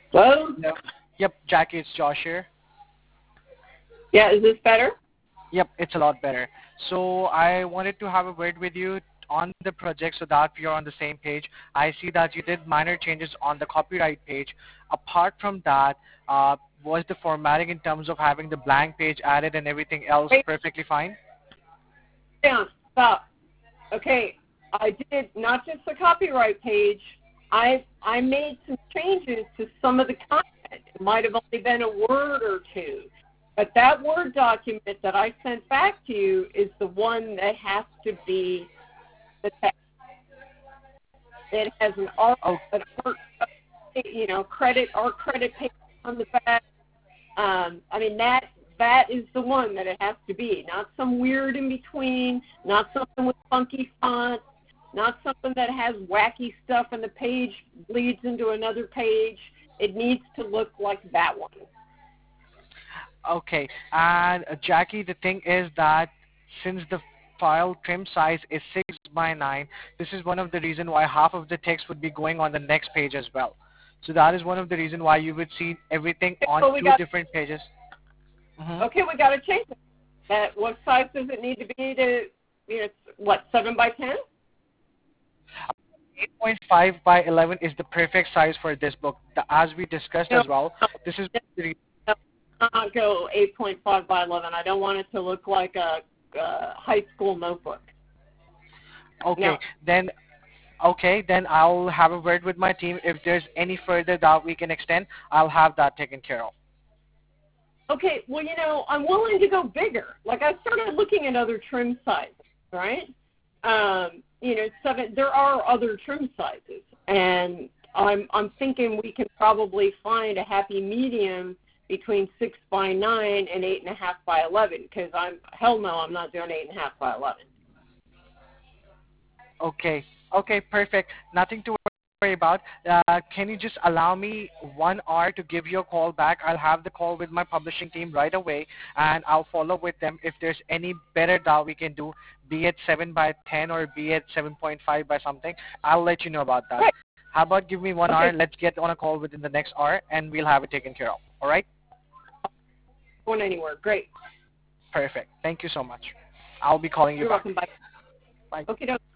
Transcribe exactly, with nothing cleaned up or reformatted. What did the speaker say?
Hello? Yep. Yep, Jackie, it's Josh here. Yeah, is this better? Yep, it's a lot better. So I wanted to have a word with you on the project so that we are on the same page. I see that you did minor changes on the copyright page. Apart from that, uh, was the formatting in terms of having the blank page added and everything else Wait, perfectly fine? down, stop. Okay, I did not just the copyright page. I I made some changes to some of the content. It might have only been a word or two. But that Word document that I sent back to you is the one that has to be the text. It has an art, Oh, an art you know, credit, our credit page on the back. Um, I mean, that that is the one that it has to be, not some weird in between, not something with funky fonts, not something that has wacky stuff and the page bleeds into another page. It needs to look like that one. okay. And uh, Jackie, the thing is that since the file trim size is six by nine, this is one of the reason why half of the text would be going on the next page as well. So that is one of the reason why you would see everything on So we two got different pages. Mm-hmm. okay, we got to change it. That what size does it need to be to, you know, what, seven by ten? eight point five by eleven is the perfect size for this book. The, as we discussed No, as well, no, this is the no, not go eight point five by eleven. I don't want it to look like a, a high school notebook. okay. No. Then okay, then I'll have a word with my team. If there's any further that we can extend, I'll have that taken care of. Okay, well, you know, I'm willing to go bigger. Like, I started looking at other trim sizes, right? Um, you know, seven. There are other trim sizes, and I'm I'm thinking we can probably find a happy medium between six by nine and eight and a half by eleven. Because I'm hell no, I'm not doing eight and a half by eleven. Okay. Okay, perfect. Nothing to worry about. Uh, can you just allow me one hour to give you a call back? I'll have the call with my publishing team right away, and I'll follow with them. If there's any better that we can do, be it seven by ten or be it seven point five by something, I'll let you know about that. Right. How about give me one Okay. hour? Let's get on a call within the next hour, and we'll have it taken care of. All right? Going anywhere. Great. Perfect. Thank you so much. I'll be calling you You're back. welcome. Bye. Bye. Okay.